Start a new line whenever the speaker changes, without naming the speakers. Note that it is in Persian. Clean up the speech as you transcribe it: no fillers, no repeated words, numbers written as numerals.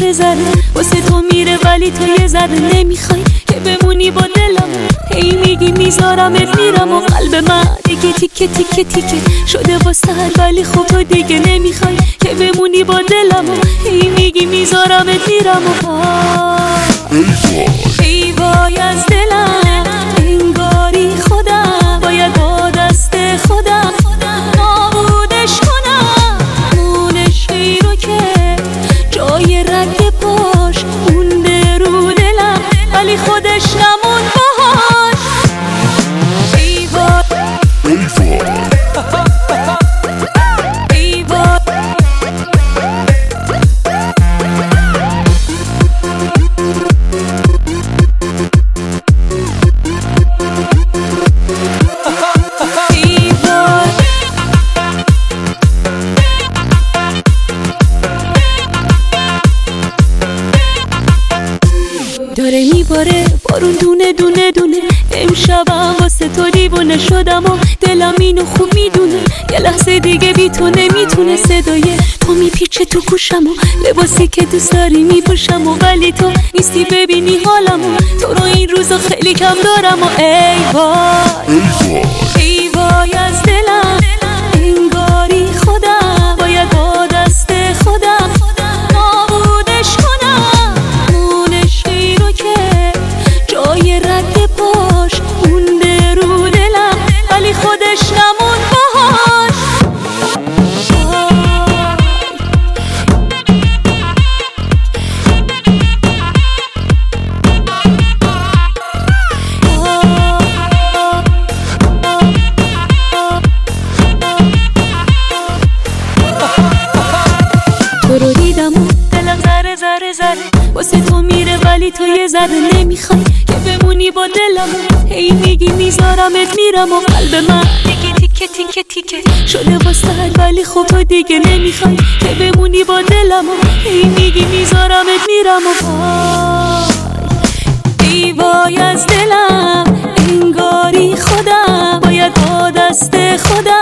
ذره ذره واسه تو میره ولی تو یه ذره نمیخوای که بمونی با دلم. هی میگی میذارمت میرم و قلب من دیگه تیکه تیکه تیکه شده واسه ولی خب تو دیگه نمیخوای که بمونی با دلم. هی میگی میذارمت میرم و ای وای از دلم انگاری خودم باید با دست خودم نابودش کنم. مونش ای رو که جای رگ پاش مونده رو دلم ولی خودش نمون باهاش. ای وای ای وای داره میباره بارون دونه دونه دونه. امشبم واسه تو دیوونه شدم و دلم اینو خوب میدونه. یه لحظه دیگه بی تو نمیتونه. صدای تو میپیچه تو گوشم و لباسی که دوست داری میپوشم و ولی تو نیستی ببینی حالمو. تو رو این روزا خیلی کم دارم و ای وای ای وای از دلم انگاری خودم باید با دست خودم نابودش کنم. مونش ای رو که جای رگ پاش مونده رو دلم ولی خودش نمون باهاش. تو رو دیدم و دلم ذره ذره ذره واسه تو میره ولی تو یه ذره نمیخوای که بمونی با دلم. هی میگی میذارمت میرم و قلب من دیگه تیکه تیکه تیکه شده واسه ولی خب تو دیگه نمیخوای که بمونی با دلم. هی میگی میذارمت میرم و ای وای از دلم انگاری خودم باید با دست خودم